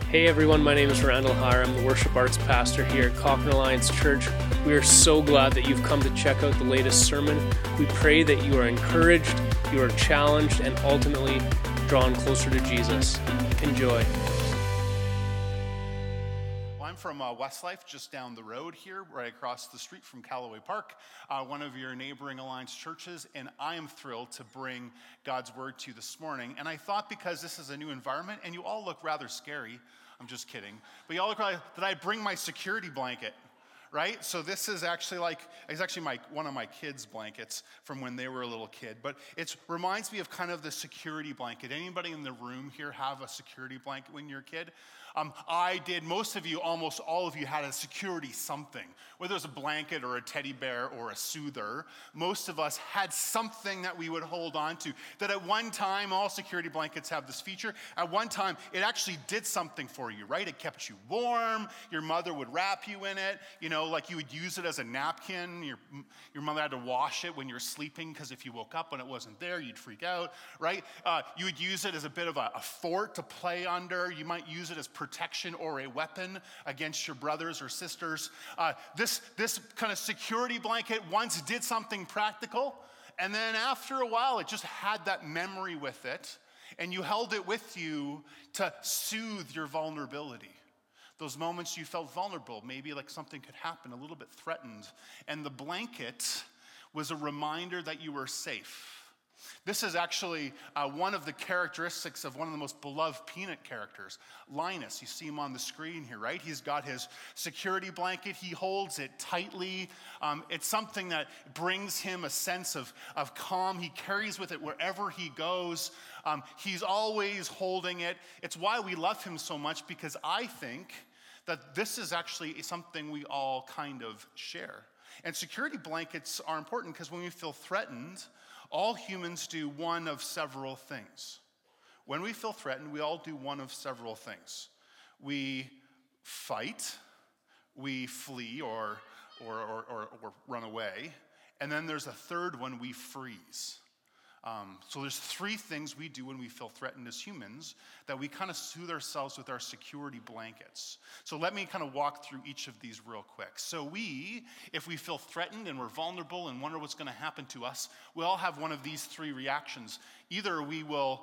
Hey everyone, my name is Randall Hire. I'm the worship arts pastor here at Cochrane Alliance Church. We are so glad that you've come to check out the latest sermon. We pray that you are encouraged, you are challenged, and ultimately drawn closer to Jesus. Enjoy. Well, I'm from Westlife, just down the road here, right across the street from Callaway Park, one of your neighboring Alliance churches, and I am thrilled to bring God's Word to you this morning. And I thought because this is a new environment, and you all look rather scary, I'm just kidding, but you all look rather, that I bring my security blanket, right? So this is actually one of my kids' blankets from when they were a little kid, but it reminds me of kind of the security blanket. Anybody in the room here have a security blanket when you're a kid? I did. Most of you, almost all of you, had a security something, whether it was a blanket or a teddy bear or a soother. Most of us had something that we would hold on to. That at one time, all security blankets have this feature. At one time, it actually did something for you, right? It kept you warm. Your mother would wrap you in it. You know, like you would use it as a napkin. Your mother had to wash it when you're sleeping because if you woke up when it wasn't there, you'd freak out, right? You would use it as a bit of a fort to play under. You might use it as protection or a weapon against your brothers or sisters. This kind of security blanket once did something practical, and then after a while, it just had that memory with it, and you held it with you to soothe your vulnerability. Those moments you felt vulnerable, maybe like something could happen, a little bit threatened, and the blanket was a reminder that you were safe. This is actually one of the characteristics of one of the most beloved Peanut characters, Linus. You see him on the screen here, right? He's got his security blanket. He holds it tightly. It's something that brings him a sense of calm. He carries with it wherever he goes. He's always holding it. It's why we love him so much, because I think that this is actually something we all kind of share. And security blankets are important because when we feel threatened, all humans do one of several things. When we feel threatened, we all do one of several things. We fight, we flee or run away, and then there's a third one, we freeze. So there's three things we do when we feel threatened as humans that we kind of soothe ourselves with our security blankets. So let me kind of walk through each of these real quick. So if we feel threatened and we're vulnerable and wonder what's going to happen to us, we all have one of these three reactions. Either we will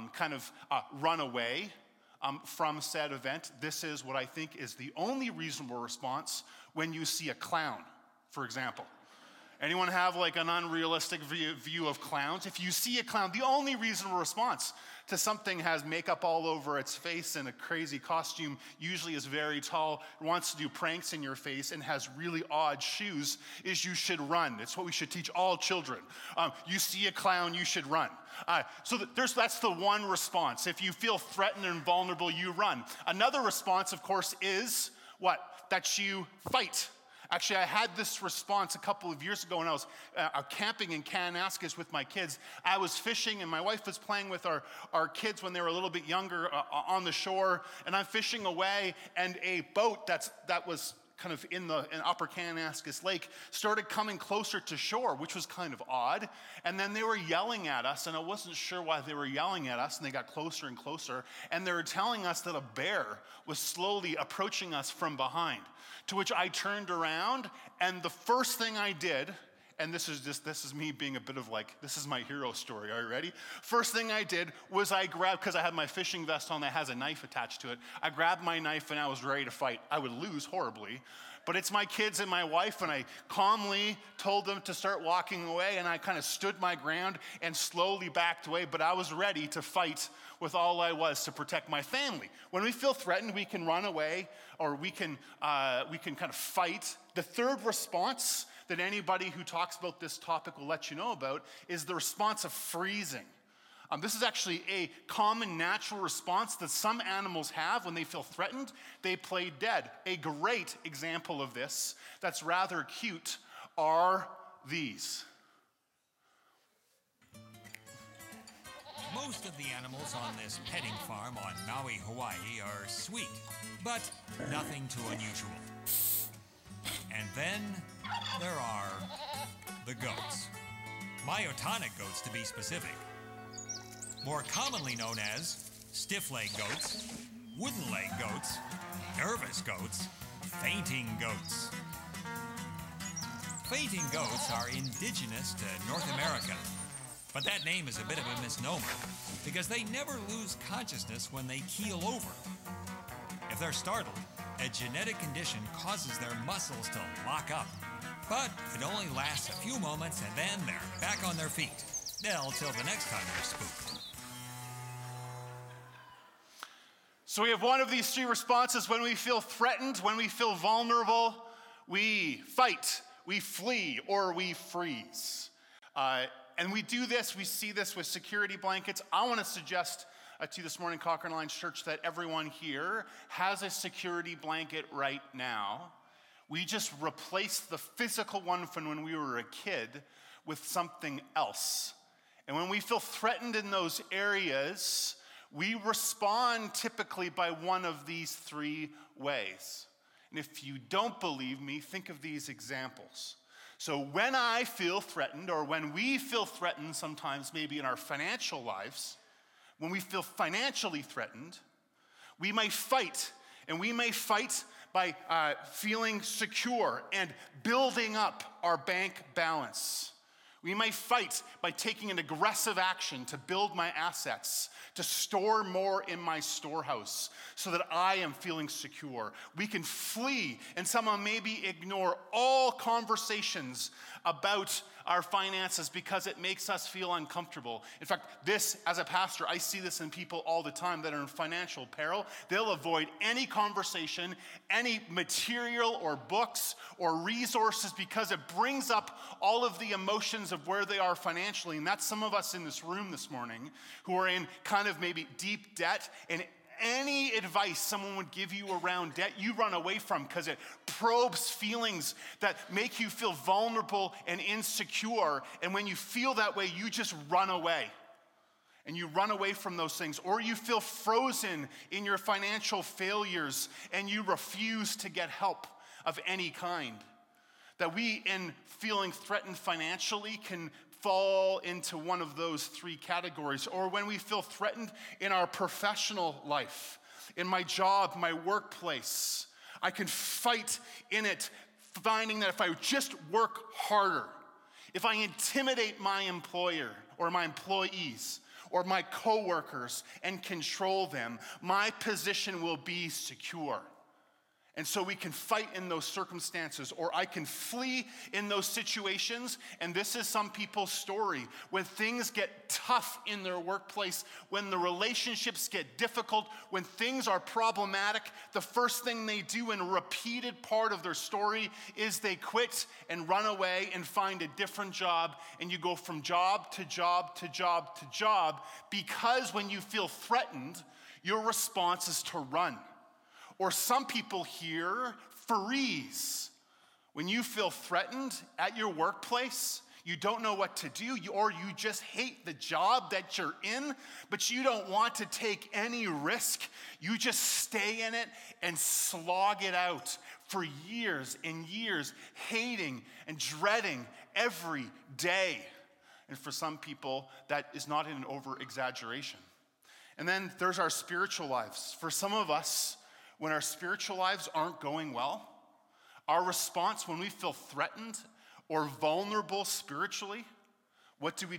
run away from said event. This is what I think is the only reasonable response when you see a clown, for example. Anyone have like an unrealistic view of clowns? If you see a clown, the only reasonable response to something has makeup all over its face and a crazy costume, usually is very tall, wants to do pranks in your face, and has really odd shoes, is you should run. It's what we should teach all children. You see a clown, you should run. That's the one response. If you feel threatened and vulnerable, you run. Another response, of course, is what? That you fight. Actually, I had this response a couple of years ago when I was camping in Kananaskis with my kids. I was fishing, and my wife was playing with our kids when they were a little bit younger on the shore, and I'm fishing away, and a boat that was kind of in Upper Kananaskis Lake started coming closer to shore, which was kind of odd. And then they were yelling at us, and I wasn't sure why they were yelling at us, and they got closer and closer, and they were telling us that a bear was slowly approaching us from behind. To which I turned around, and the first thing I did, and this is me being a bit of like, this is my hero story, are you ready? First thing I did was I grabbed, because I had my fishing vest on that has a knife attached to it, I grabbed my knife and I was ready to fight. I would lose horribly, but it's my kids and my wife, and I calmly told them to start walking away, and I kind of stood my ground and slowly backed away, but I was ready to fight with all I was to protect my family. When we feel threatened, we can run away, or we can kind of fight. The third response that anybody who talks about this topic will let you know about is the response of freezing. This is actually a common natural response that some animals have when they feel threatened. They play dead. A great example of this that's rather cute are these. Most of the animals on this petting farm on Maui, Hawaii are sweet, but nothing too unusual. And then there are the goats. Myotonic goats, to be specific. More commonly known as stiff-leg goats, wooden leg goats, nervous goats, fainting goats. Fainting goats are indigenous to North America, but that name is a bit of a misnomer because they never lose consciousness when they keel over. If they're startled, a genetic condition causes their muscles to lock up, but it only lasts a few moments and then they're back on their feet. Till the next time they're spooked. So we have one of these three responses. When we feel threatened, when we feel vulnerable, we fight, we flee, or we freeze. And we do this, we see this with security blankets. I want to suggest to you this morning, Cochrane Alliance Church, that everyone here has a security blanket right now. We just replaced the physical one from when we were a kid with something else. And when we feel threatened in those areas, we respond typically by one of these three ways. And if you don't believe me, think of these examples. So when I feel threatened, or when we feel threatened sometimes maybe in our financial lives, when we feel financially threatened, we may fight. And we may fight by feeling secure and building up our bank balance. We may fight by taking an aggressive action to build my assets, to store more in my storehouse so that I am feeling secure. We can flee and somehow maybe ignore all conversations about our finances because it makes us feel uncomfortable. In fact, this, as a pastor, I see this in people all the time that are in financial peril. They'll avoid any conversation, any material or books or resources because it brings up all of the emotions of where they are financially. And that's some of us in this room this morning who are in kind of maybe deep debt, and any advice someone would give you around debt, you run away from because it probes feelings that make you feel vulnerable and insecure. And when you feel that way, you just run away. And you run away from those things. Or you feel frozen in your financial failures and you refuse to get help of any kind. That we, in feeling threatened financially, can fall into one of those three categories. Or when we feel threatened in our professional life, in my job, my workplace, I can fight in it, finding that if I just work harder, if I intimidate my employer or my employees or my coworkers and control them, my position will be secure. And so we can fight in those circumstances, or I can flee in those situations. And this is some people's story. When things get tough in their workplace, when the relationships get difficult, when things are problematic, the first thing they do in a repeated part of their story is they quit and run away and find a different job. And you go from job to job to job to job, because when you feel threatened, your response is to run. Or some people here freeze. When you feel threatened at your workplace, you don't know what to do, or you just hate the job that you're in, but you don't want to take any risk. You just stay in it and slog it out for years and years, hating and dreading every day. And for some people, that is not an over-exaggeration. And then there's our spiritual lives. For some of us, when our spiritual lives aren't going well, our response when we feel threatened or vulnerable spiritually, what do?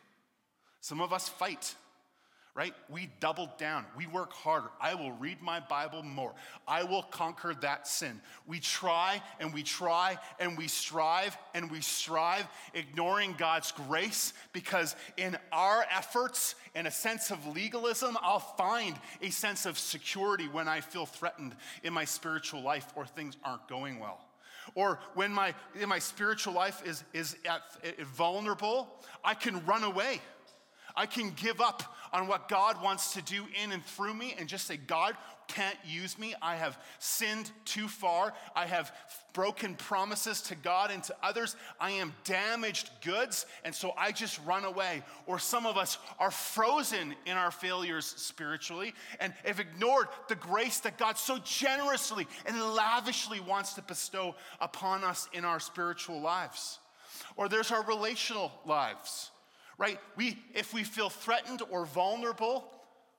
Some of us fight, right? We double down. We work harder. I will read my Bible more. I will conquer that sin. We try and we try and we strive and we strive, ignoring God's grace, because in our efforts and a sense of legalism, I'll find a sense of security when I feel threatened in my spiritual life or things aren't going well. Or when my spiritual life is vulnerable, I can run away. I can give up on what God wants to do in and through me and just say, God can't use me. I have sinned too far. I have broken promises to God and to others. I am damaged goods, and so I just run away. Or some of us are frozen in our failures spiritually and have ignored the grace that God so generously and lavishly wants to bestow upon us in our spiritual lives. Or there's our relational lives. Right? If we feel threatened or vulnerable,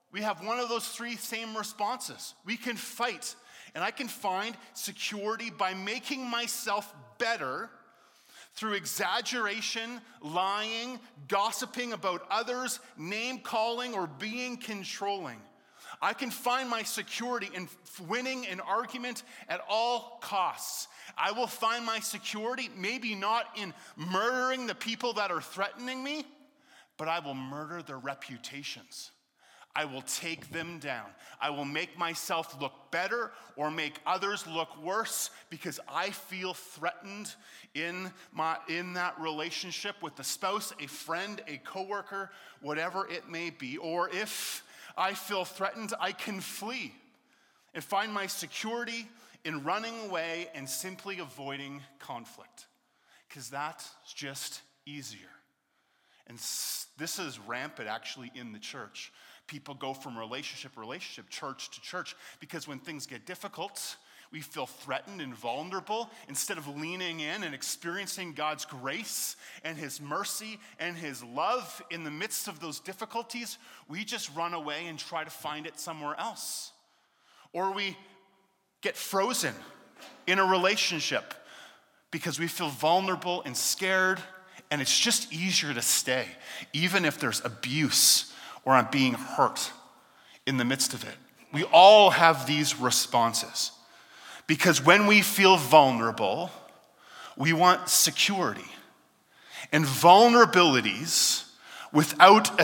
we have one of those three same responses. We can fight, and I can find security by making myself better through exaggeration, lying, gossiping about others, name-calling, or being controlling. I can find my security in winning an argument at all costs. I will find my security maybe not in murdering the people that are threatening me, but I will murder their reputations. I will take them down. I will make myself look better or make others look worse because I feel threatened in that relationship with the spouse, a friend, a coworker, whatever it may be. Or if I feel threatened, I can flee and find my security in running away and simply avoiding conflict, because that's just easier. And this is rampant actually in the church. People go from relationship, church to church, because when things get difficult, we feel threatened and vulnerable. Instead of leaning in and experiencing God's grace and his mercy and his love in the midst of those difficulties, we just run away and try to find it somewhere else. Or we get frozen in a relationship because we feel vulnerable and scared, and it's just easier to stay, even if there's abuse or I'm being hurt in the midst of it. We all have these responses because when we feel vulnerable, we want security. And vulnerabilities without a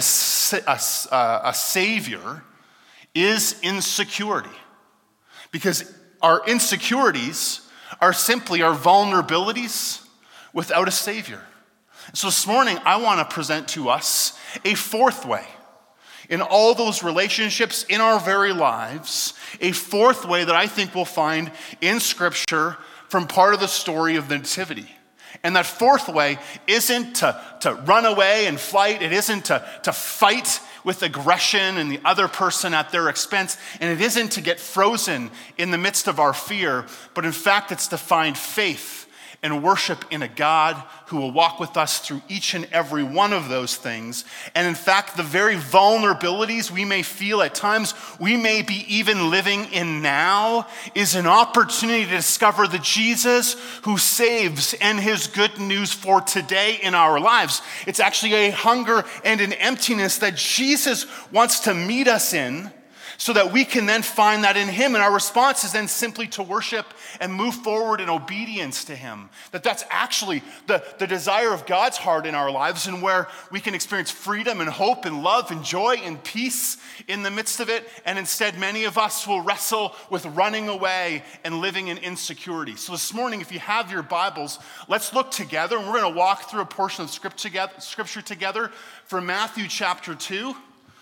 savior is insecurity, because our insecurities are simply our vulnerabilities without a savior. So this morning, I want to present to us a fourth way. In all those relationships in our very lives, a fourth way that I think we'll find in Scripture from part of the story of the Nativity. And that fourth way isn't to run away and fight. It isn't to fight with aggression and the other person at their expense. And it isn't to get frozen in the midst of our fear. But in fact, it's to find faith and worship in a God who will walk with us through each and every one of those things. And in fact, the very vulnerabilities we may feel at times, we may be even living in now, is an opportunity to discover the Jesus who saves and his good news for today in our lives. It's actually a hunger and an emptiness that Jesus wants to meet us in, so that we can then find that in him. And our response is then simply to worship and move forward in obedience to him. That's actually the desire of God's heart in our lives, and where we can experience freedom and hope and love and joy and peace in the midst of it. And instead, many of us will wrestle with running away and living in insecurity. So this morning, if you have your Bibles, let's look together, and we're going to walk through a portion of Scripture together from Matthew chapter 2.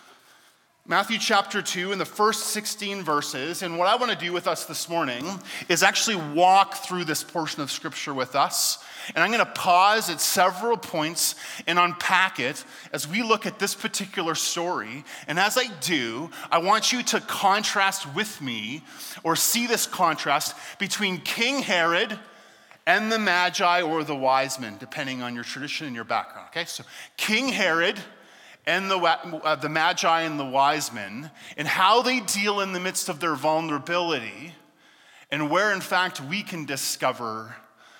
Matthew chapter 2 in the first 16 verses. And what I want to do with us this morning is actually walk through this portion of Scripture with us. And I'm going to pause at several points and unpack it as we look at this particular story. And as I do, I want you to contrast with me, or see this contrast between King Herod and the Magi, or the wise men, depending on your tradition and your background. Okay, so King Herod and the Magi and the wise men, and how they deal in the midst of their vulnerability, and where in fact we can discover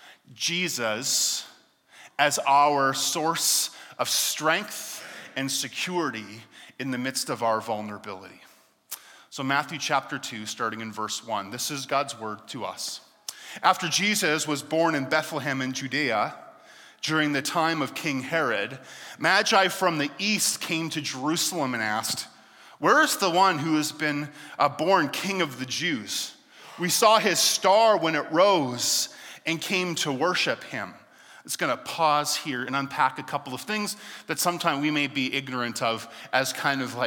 Jesus as our source of strength and security in the midst of our vulnerability. So Matthew chapter 2, starting in verse 1, this is God's word to us. After Jesus was born in Bethlehem in Judea, during the time of King Herod, Magi from the east came to Jerusalem and asked, "Where is the one who has been born King of the Jews? We saw his star when it rose and came to worship him." It's going to pause here and unpack a couple of things that sometimes we may be ignorant of as kind of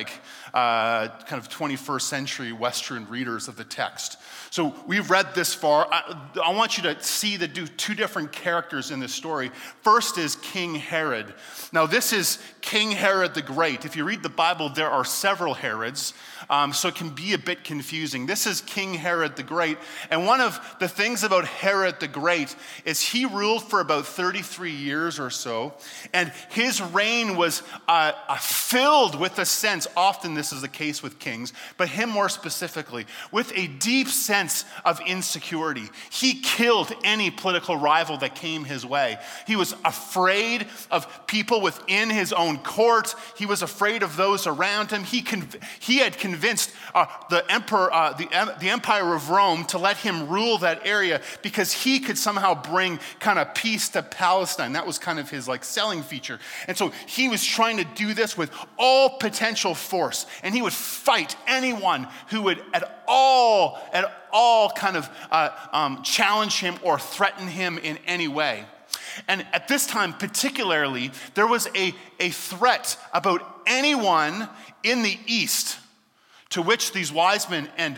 21st century Western readers of the text. So we've read this far. I want you to see two different characters in this story. First is King Herod. Now this is King Herod the Great. If you read the Bible, there are several Herods, so it can be a bit confusing. This is King Herod the Great. And one of the things about Herod the Great is he ruled for about 33 years or so. And his reign was filled with a sense, often this is the case with kings, but him more specifically, with a deep sense of insecurity. He killed any political rival that came his way. He was afraid of people within his own court. He was afraid of those around him. He had convinced the Empire of Rome to let him rule that area because he could somehow bring kind of peace to Palestine. That was kind of his selling feature. And so he was trying to do this with all potential force. And he would fight anyone who would at all kind of challenge him or threaten him in any way. And at this time particularly, there was a threat about anyone in the east to which these wise men and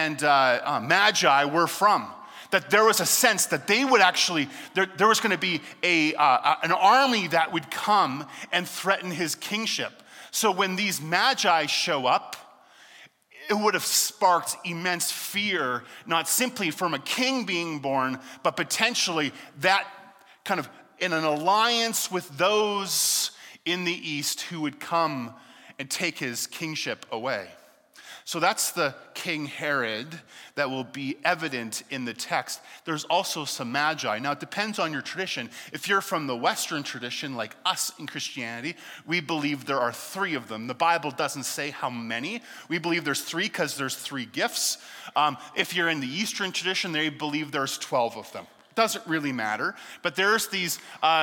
magi were from. That there was a sense that they would actually, there was going to be an army that would come and threaten his kingship. So when these magi show up, it would have sparked immense fear, not simply from a king being born, but potentially that kind of in an alliance with those in the east who would come and take his kingship away. So that's the King Herod that will be evident in the text. There's also some magi. Now, it depends on your tradition. If you're from the Western tradition, like us in Christianity, we believe there are 3 of them. The Bible doesn't say how many. We believe there's 3 because there's 3 gifts. If you're in the Eastern tradition, they believe there's 12 of them. Doesn't really matter, but there's these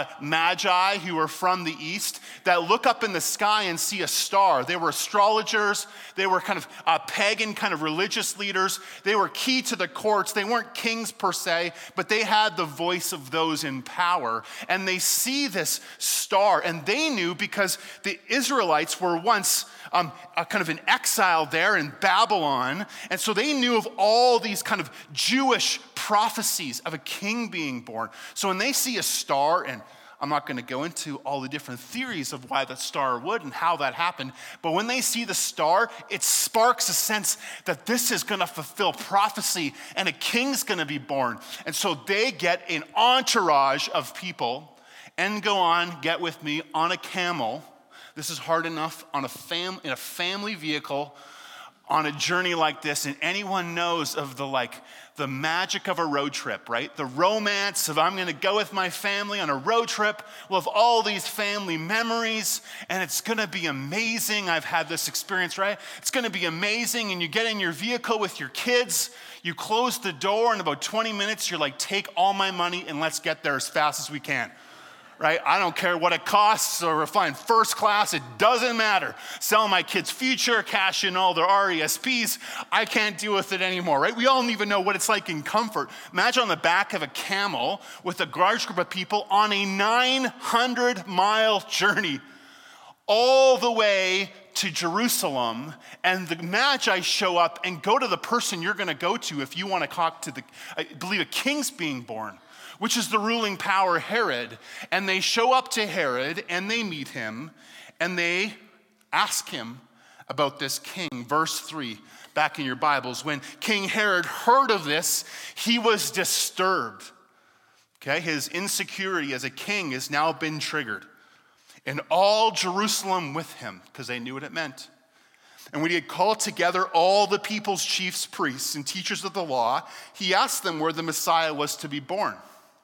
magi who are from the east that look up in the sky and see a star. They were astrologers. They were kind of pagan kind of religious leaders. They were key to the courts. They weren't kings per se, but they had the voice of those in power. And they see this star, and they knew because the Israelites were once kind of in exile there in Babylon. And so they knew of all these kind of Jewish prophecies of a king being born. So when they see a star, and I'm not going to go into all the different theories of why the star would and how that happened, but when they see the star, it sparks a sense that this is going to fulfill prophecy and a king's going to be born. And so they get an entourage of people and go on, get with me, on a camel. This is hard enough in a family vehicle on a journey like this, and anyone knows of the magic of a road trip, right? The romance of I'm going to go with my family on a road trip. We'll have all these family memories, and it's going to be amazing. I've had this experience, right? It's going to be amazing, and you get in your vehicle with your kids. You close the door, in about 20 minutes, you're like, take all my money, and let's get there as fast as we can. Right? I don't care what it costs or flying first class, it doesn't matter. Sell my kids' future, cash in all their RESPs. I can't deal with it anymore, right? We all even know what it's like in comfort. Imagine on the back of a camel with a large group of people on a 900-mile journey all the way to Jerusalem, and the magi show up and go to the person you're going to go to if you want to talk to believe a king's being born, which is the ruling power, Herod. And they show up to Herod, and they meet him, and they ask him about this king. Verse 3, back in your Bibles, when King Herod heard of this, he was disturbed. Okay, his insecurity as a king has now been triggered. And all Jerusalem with him, because they knew what it meant. And when he had called together all the people's chiefs, priests, and teachers of the law, he asked them where the Messiah was to be born.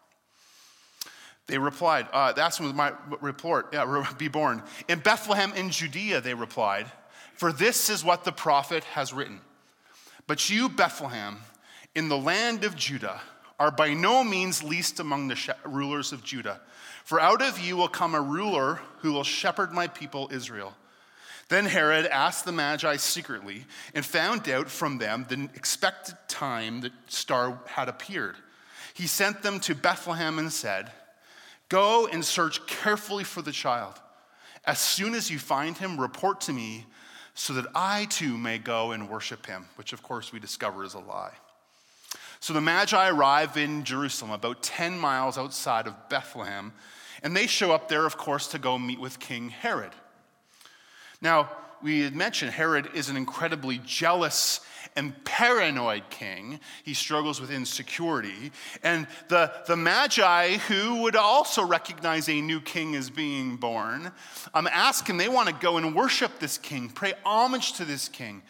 They replied, that's my report, be born. In Bethlehem in Judea, they replied, for this is what the prophet has written. But you, Bethlehem, in the land of Judah, are by no means least among the rulers of Judah. For out of you will come a ruler who will shepherd my people Israel. Then Herod asked the Magi secretly and found out from them the expected time the star had appeared. He sent them to Bethlehem and said, go and search carefully for the child. As soon as you find him, report to me so that I too may go and worship him, which of course we discover is a lie. So the Magi arrive in Jerusalem, about 10 miles outside of Bethlehem, and they show up there, of course, to go meet with King Herod. Now, we had mentioned Herod is an incredibly jealous and paranoid king. He struggles with insecurity. And the Magi, who would also recognize a new king as being born, ask him, they want to go and worship this king, pay homage to this king,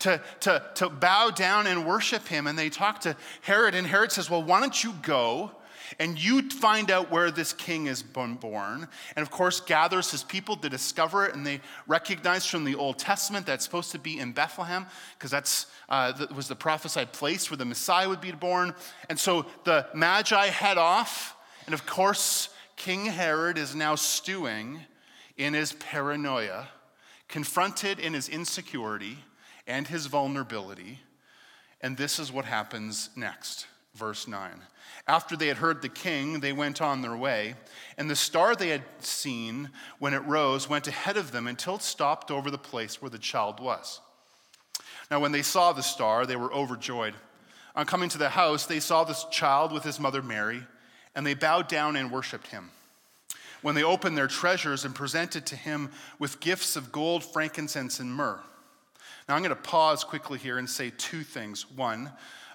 to bow down and worship him. And they talk to Herod, and Herod says, well, why don't you go and you find out where this king is born, and of course gathers his people to discover it, and they recognize from the Old Testament that it's supposed to be in Bethlehem, because that was the prophesied place where the Messiah would be born. And so the Magi head off, and of course King Herod is now stewing in his paranoia, confronted in his insecurity and his vulnerability. And this is what happens next. Verse 9. After they had heard the king, they went on their way, and the star they had seen when it rose went ahead of them until it stopped over the place where the child was. Now when they saw the star, they were overjoyed. On coming to the house, they saw this child with his mother Mary, and they bowed down and worshiped him. When they opened their treasures and presented to him with gifts of gold, frankincense, and myrrh. Now I'm going to pause quickly here and say two things. One,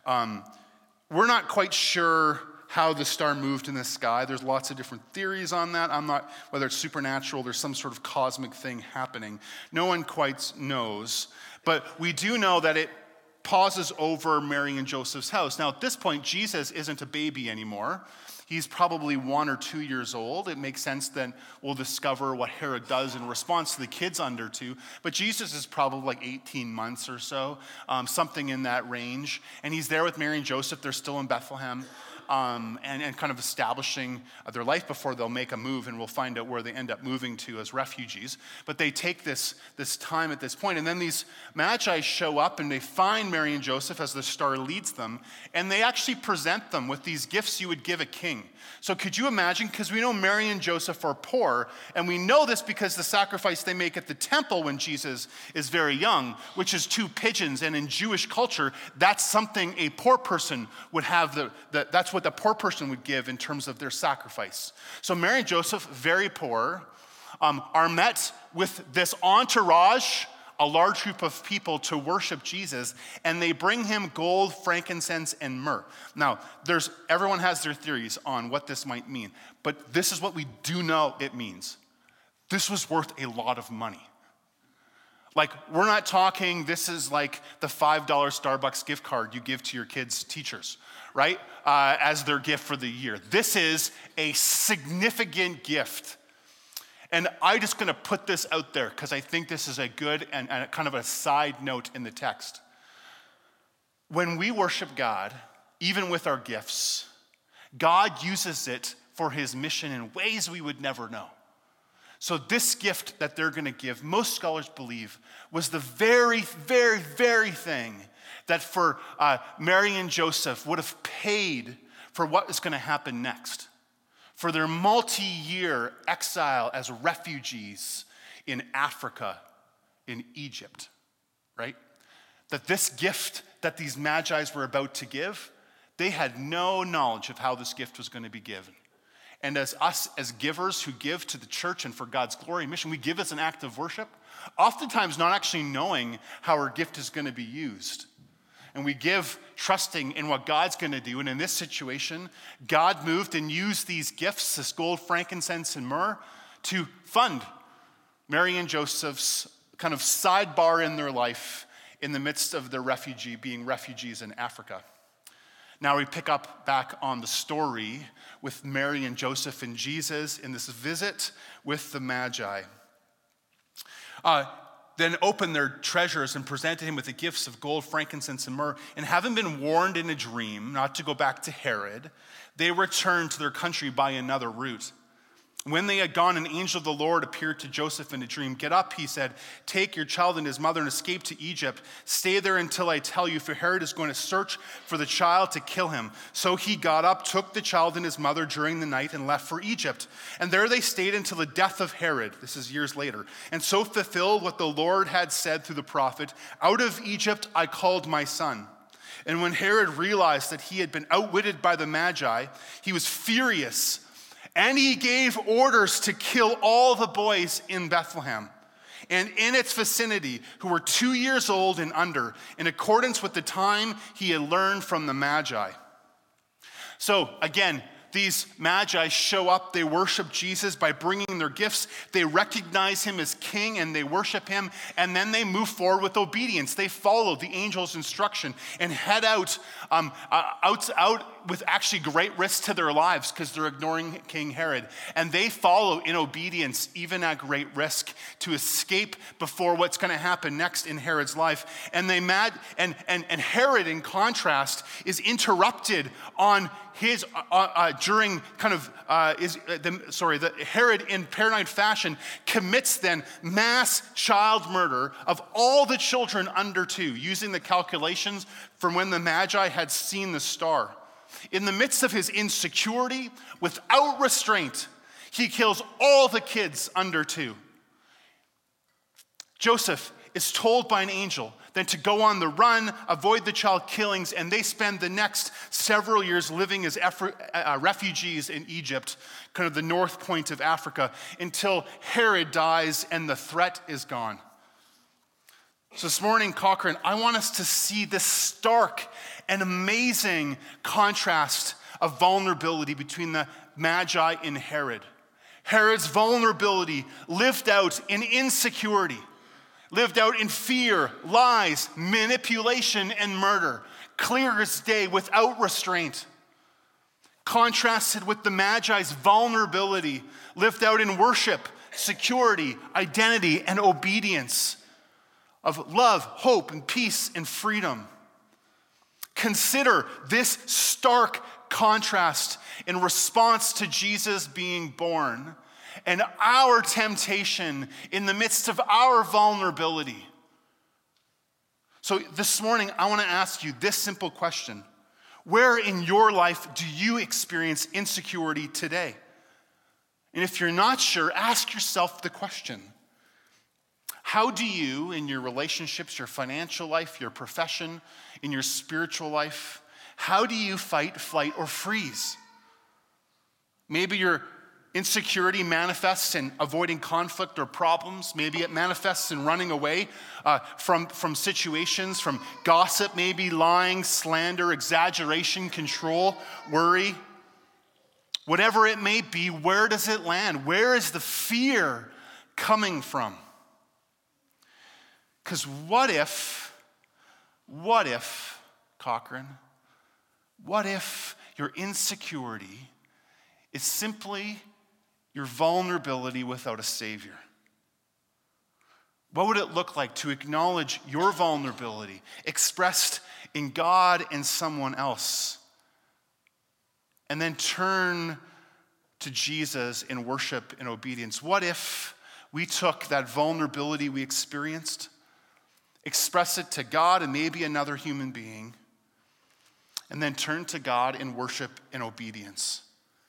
we're not quite sure how the star moved in the sky. There's lots of different theories on that. Whether it's supernatural, there's some sort of cosmic thing happening. No one quite knows. But we do know that it pauses over Mary and Joseph's house. Now, at this point, Jesus isn't a baby anymore. He's probably 1 or 2 years old. It makes sense that we'll discover what Herod does in response to the kids under 2. But Jesus is probably like 18 months or so, something in that range. And he's there with Mary and Joseph. They're still in Bethlehem. And kind of establishing their life before they'll make a move, and we'll find out where they end up moving to as refugees. But they take this time at this point, and then these Magi show up, and they find Mary and Joseph as the star leads them, and they actually present them with these gifts you would give a king. So could you imagine, because we know Mary and Joseph are poor, and we know this because the sacrifice they make at the temple when Jesus is very young, which is 2 pigeons, and in Jewish culture, that's something a poor person would have, that's what the poor person would give in terms of their sacrifice. So Mary and Joseph, very poor, are met with this entourage, a large group of people to worship Jesus, and they bring him gold, frankincense, and myrrh. Now, everyone has their theories on what this might mean, but this is what we do know it means. This was worth a lot of money. Like, we're not talking, this is like the $5 Starbucks gift card you give to your kids' teachers, right? As their gift for the year. This is a significant gift. And I'm just going to put this out there because I think this is a good and kind of a side note in the text. When we worship God, even with our gifts, God uses it for his mission in ways we would never know. So this gift that they're going to give, most scholars believe, was the very, very, very thing that for Mary and Joseph would have paid for what is going to happen next. For their multi-year exile as refugees in Africa, in Egypt, right? That this gift that these Magi's were about to give, they had no knowledge of how this gift was going to be given. And as us, as givers who give to the church and for God's glory and mission, we give as an act of worship, oftentimes not actually knowing how our gift is going to be used. And we give trusting in what God's going to do. And in this situation, God moved and used these gifts, this gold, frankincense, and myrrh, to fund Mary and Joseph's kind of sidebar in their life in the midst of their being refugees in Africa. Now we pick up back on the story with Mary and Joseph and Jesus in this visit with the Magi. Then opened their treasures and presented him with the gifts of gold, frankincense, and myrrh. And having been warned in a dream not to go back to Herod, they returned to their country by another route. When they had gone, an angel of the Lord appeared to Joseph in a dream. "Get up," he said, "take your child and his mother and escape to Egypt. Stay there until I tell you, for Herod is going to search for the child to kill him." So he got up, took the child and his mother during the night, and left for Egypt. And there they stayed until the death of Herod. This is years later. And so fulfilled what the Lord had said through the prophet, "Out of Egypt I called my son." And when Herod realized that he had been outwitted by the Magi, he was furious. And he gave orders to kill all the boys in Bethlehem and in its vicinity who were 2 years old and under, in accordance with the time he had learned from the Magi. So again, these Magi show up, they worship Jesus by bringing their gifts, they recognize him as king and they worship him, and then they move forward with obedience. They follow the angel's instruction and head out with actually great risk to their lives because they're ignoring King Herod. And they follow in obedience, even at great risk, to escape before what's going to happen next in Herod's life. And Herod, in contrast, is interrupted on his during kind of Herod in paranoid fashion commits then mass child murder of all the children under 2, using the calculations from when the Magi had seen the star. In the midst of his insecurity, without restraint, he kills all the kids under 2. Joseph is told by an angel then to go on the run, avoid the child killings, and they spend the next several years living as refugees in Egypt, kind of the north point of Africa, until Herod dies and the threat is gone. So this morning, Cochrane, I want us to see this stark and amazing contrast of vulnerability between the Magi and Herod. Herod's vulnerability lived out in insecurity, lived out in fear, lies, manipulation, and murder, clear as day, without restraint. Contrasted with the Magi's vulnerability, lived out in worship, security, identity, and obedience, of love, hope, and peace, and freedom. Consider this stark contrast in response to Jesus being born and our temptation in the midst of our vulnerability. So this morning, I want to ask you this simple question. Where in your life do you experience insecurity today? And if you're not sure, ask yourself the question. How do you, in your relationships, your financial life, your profession, in your spiritual life, how do you fight, flight, or freeze? Maybe your insecurity manifests in avoiding conflict or problems. Maybe it manifests in running away from situations, from gossip, maybe lying, slander, exaggeration, control, worry. Whatever it may be, where does it land? Where is the fear coming from? Because what if, Cochrane, what if your insecurity is simply your vulnerability without a Savior? What would it look like to acknowledge your vulnerability expressed in God and someone else, and then turn to Jesus in worship and obedience? What if we took that vulnerability we experienced, express it to God and maybe another human being, and then turn to God in worship and obedience?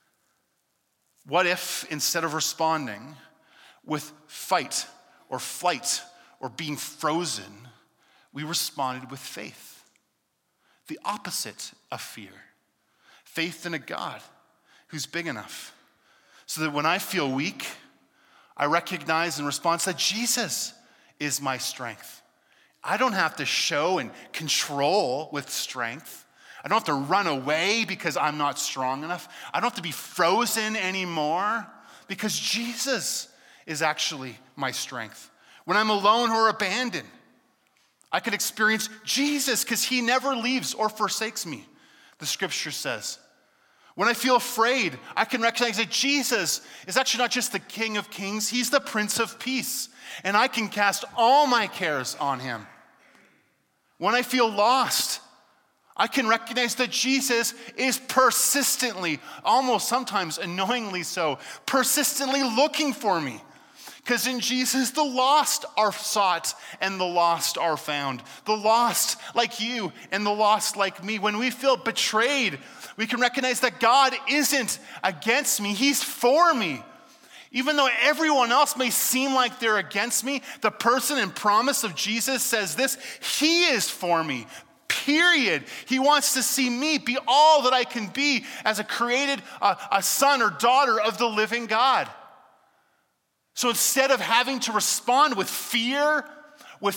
What if, instead of responding with fight or flight or being frozen, we responded with faith? The opposite of fear. Faith in a God who's big enough so that when I feel weak, I recognize in response that Jesus is my strength. I don't have to show and control with strength. I don't have to run away because I'm not strong enough. I don't have to be frozen anymore because Jesus is actually my strength. When I'm alone or abandoned, I can experience Jesus because he never leaves or forsakes me, the scripture says. When I feel afraid, I can recognize that Jesus is actually not just the King of Kings, he's the Prince of Peace, and I can cast all my cares on him. When I feel lost, I can recognize that Jesus is persistently, almost sometimes annoyingly so, persistently looking for me. Because in Jesus, the lost are sought and the lost are found. The lost like you and the lost like me. When we feel betrayed, we can recognize that God isn't against me, he's for me. Even though everyone else may seem like they're against me, the person and promise of Jesus says this: he is for me. Period. He wants to see me be all that I can be as a created a son or daughter of the living God. So instead of having to respond with fear, with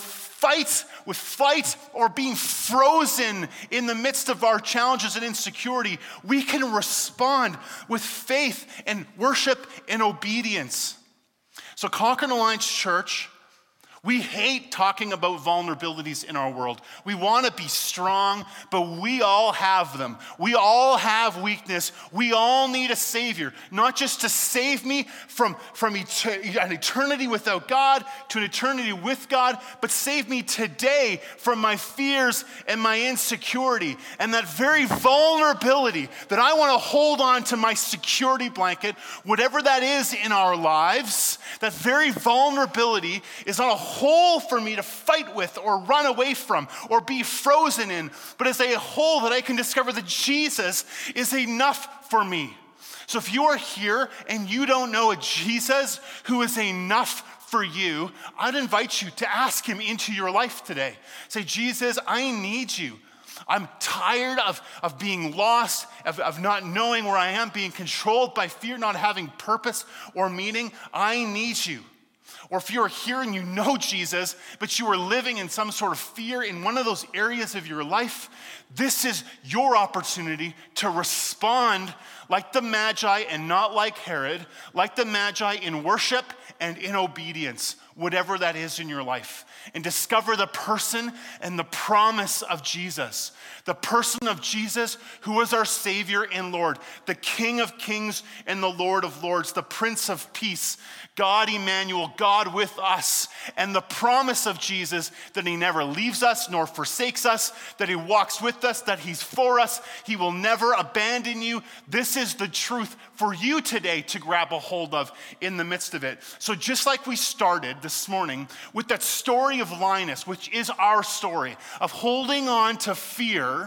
flight, or being frozen in the midst of our challenges and insecurity, we can respond with faith and worship and obedience. So Conquering Alliance Church, we hate talking about vulnerabilities in our world. We want to be strong, but we all have them. We all have weakness. We all need a Savior, not just to save me from an eternity without God to an eternity with God, but save me today from my fears and my insecurity. And that very vulnerability that I want to hold on to my security blanket, whatever that is in our lives, that very vulnerability is not a hole for me to fight with or run away from or be frozen in, but as a hole that I can discover that Jesus is enough for me. So if you are here and you don't know a Jesus who is enough for you, I'd invite you to ask him into your life today. Say, Jesus, I need you. I'm tired of being lost, of not knowing where I am, being controlled by fear, not having purpose or meaning. I need you. Or if you're here and you know Jesus, but you are living in some sort of fear in one of those areas of your life, this is your opportunity to respond like the Magi and not like Herod, like the Magi in worship and in obedience, whatever that is in your life, and discover the person and the promise of Jesus. The person of Jesus, who is our Savior and Lord, the King of Kings and the Lord of Lords, the Prince of Peace, God Emmanuel, God with us, and the promise of Jesus that he never leaves us nor forsakes us, that he walks with us, that he's for us, he will never abandon you. This is the truth for you today to grab a hold of in the midst of it. So just like we started this morning with that story of Linus, which is our story of holding on to fear,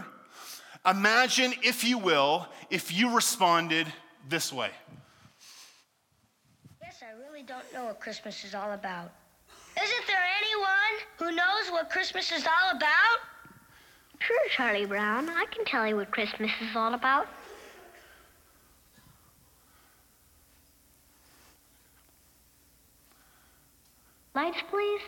imagine, if you will, if you responded this way. Yes, I really don't know what Christmas is all about. Isn't there anyone who knows what Christmas is all about? Sure, Charlie Brown. I can tell you what Christmas is all about. Lights, please.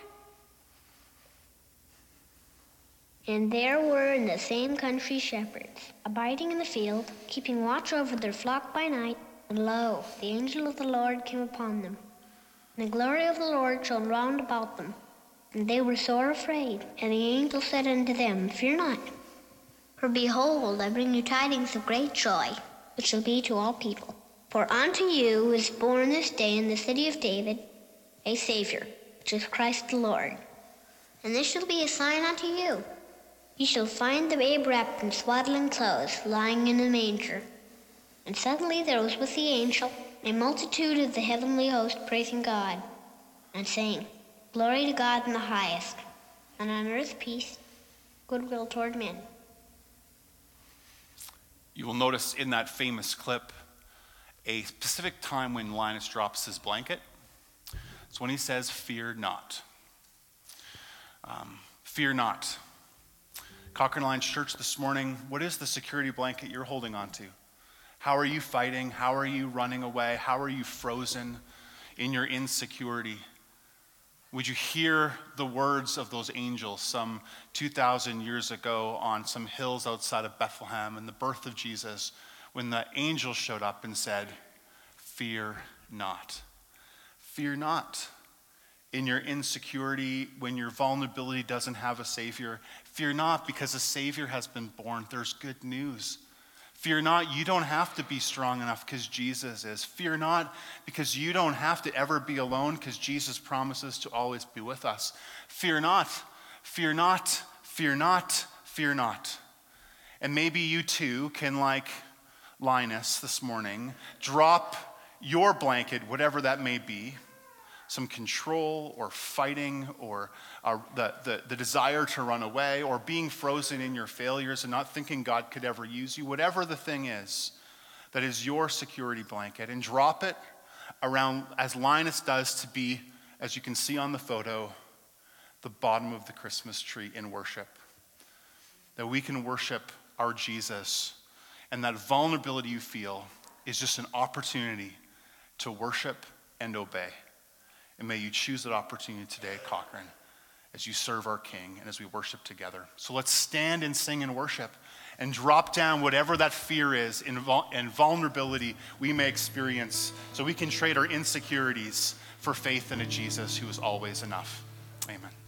And there were in the same country shepherds, abiding in the field, keeping watch over their flock by night. And lo, the angel of the Lord came upon them. And the glory of the Lord shone round about them. And they were sore afraid. And the angel said unto them, Fear not. For behold, I bring you tidings of great joy, which shall be to all people. For unto you is born this day in the city of David a Savior, which is Christ the Lord. And this shall be a sign unto you. Ye shall find the babe wrapped in swaddling clothes, lying in a manger. And suddenly there was with the angel a multitude of the heavenly host praising God, and saying, Glory to God in the highest, and on earth peace, goodwill toward men. You will notice in that famous clip a specific time when Linus drops his blanket. It's when he says, Fear not. Fear not. Conquering Alliance Church this morning, what is the security blanket you're holding on to? How are you fighting? How are you running away? How are you frozen in your insecurity? Would you hear the words of those angels some 2,000 years ago on some hills outside of Bethlehem and the birth of Jesus, when the angel showed up and said, Fear not. Fear not. In your insecurity, when your vulnerability doesn't have a Savior, fear not, because a Savior has been born. There's good news. Fear not, you don't have to be strong enough because Jesus is. Fear not, because you don't have to ever be alone because Jesus promises to always be with us. Fear not, fear not, fear not, fear not. And maybe you too can, like Linus this morning, drop your blanket, whatever that may be, some control or fighting or the desire to run away or being frozen in your failures and not thinking God could ever use you, whatever the thing is that is your security blanket, and drop it around, as Linus does, to be, as you can see on the photo, the bottom of the Christmas tree in worship. That we can worship our Jesus, and that vulnerability you feel is just an opportunity to worship and obey. And may you choose that opportunity today at Cochrane as you serve our King and as we worship together. So let's stand and sing and worship and drop down whatever that fear is and vulnerability we may experience so we can trade our insecurities for faith in a Jesus who is always enough. Amen.